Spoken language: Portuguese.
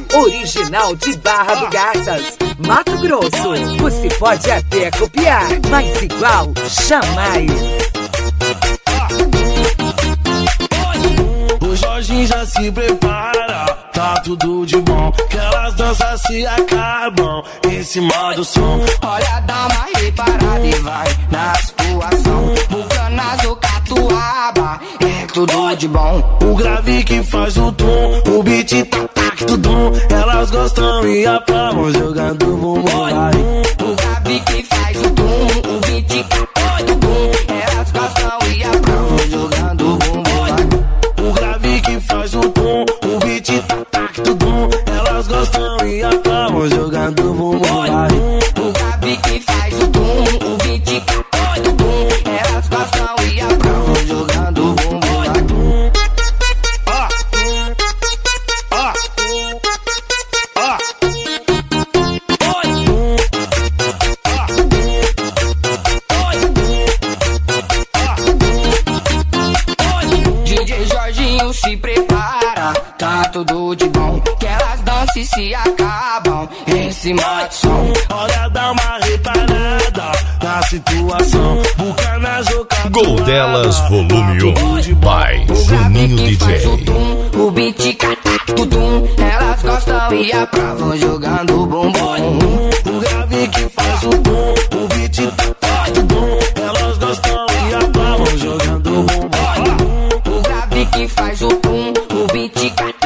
original de Barra do Garças, Mato Grosso. Você pode até copiar, mas igual, jamais. O Jorginho já se prepara, tá tudo de bom, que elas danças se acabam em cima do som. Olha, dá uma reparada e vai na situação. Bucanazo, catuaba, é tudo de bom. O grave que faz o tom, o beat tac tudum. Elas gostam e aplaudem jogando bumbum. O grave que faz o tom, o beat tudum. Elas gostam e aplaudem jogando bumbum. O grave que faz o tom, o beat tac tudum. Elas gostam e aplaudem jogando bumbum. O grave que faz o tom, o beat tudum. Elas gostam e aplaudem jogando bumbum. DJ Jorginho se prepara, tá tudo de bom, que elas dançam e se acabam em cima do som. Olha, dá uma reparada na situação. Bucanazo, Gol Delas Volume 1 by Juninho DJ. O beat tudum, elas gostam e aprovam jogando bumbum. O grave que faz o tom, o beat tudum. Elas gostam e aprovam jogando bumbum. O grave que faz o pum, o beat